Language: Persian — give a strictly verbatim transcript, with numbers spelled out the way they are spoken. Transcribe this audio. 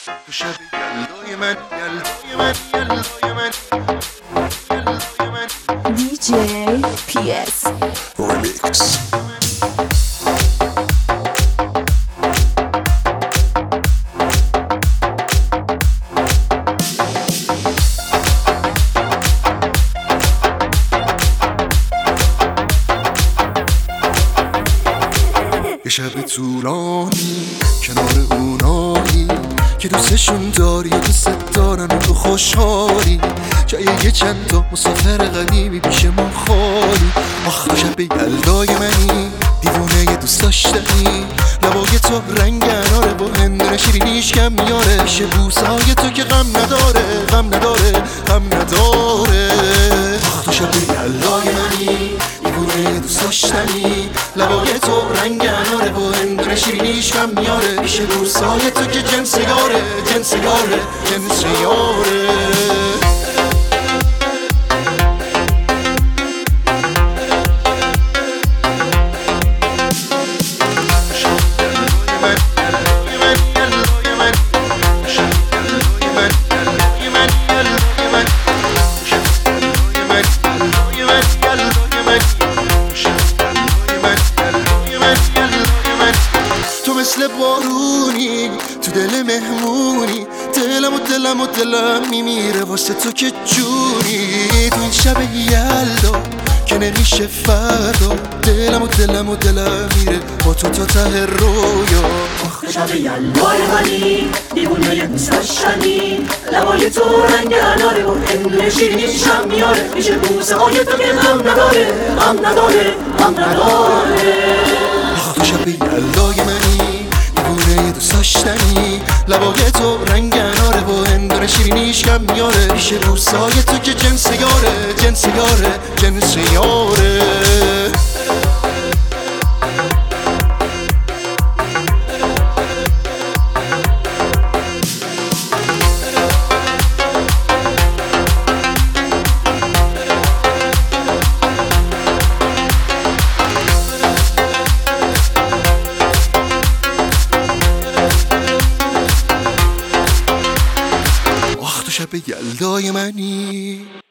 تو شب یلدای من یلدای من یلدای من یلدای من دی جی پی اس ریمیکس. یه شب طولانی کنار اونایی که دوستشون داری و دوست دارن و تو خوشحالی، جای یه چند تا مسافر قدیمی پیش ما خالی. آخ تو شب یلدای منی، دیوونه یه دوست داشتنی، لبای تو رنگ اناره با هندونه شیرینیش کم میاره، پیش بوسای تو که غم نداره غم نداره غم نداره. آخ تو شب یلدای منی، دیوونه یه دوست داشتنی، لبای تو رنگ اناره با هندونه شیرینیش کم میاره، پیش بوسای تو که جنس یاره جنس یاره جنس یاره. مثل بارونی تو دل مهمونی، دلم و دلم و دلم میمیره واسه تو که جونی. تو این شب یلدا که نمیشه فردا، دلم و دلم و دلم میره با تو تا ته رویا. آخ شب یلدای منی، دیوونه یه دوست داشتنی، لبای تو رنگ اناره و هندونه شیرینیش هم میاره، میشه بوسه های تو که غم نداره غم نداره غم نداره. آخ تو شب یلدای منی، دیوونه یه دوست داشتنی، لبای تو رنگ اناره و هندونه شیرینیش کم میاره، پیش بوسای تو که جنس یاره جنس یاره جنس یاره. شب یلدای منی.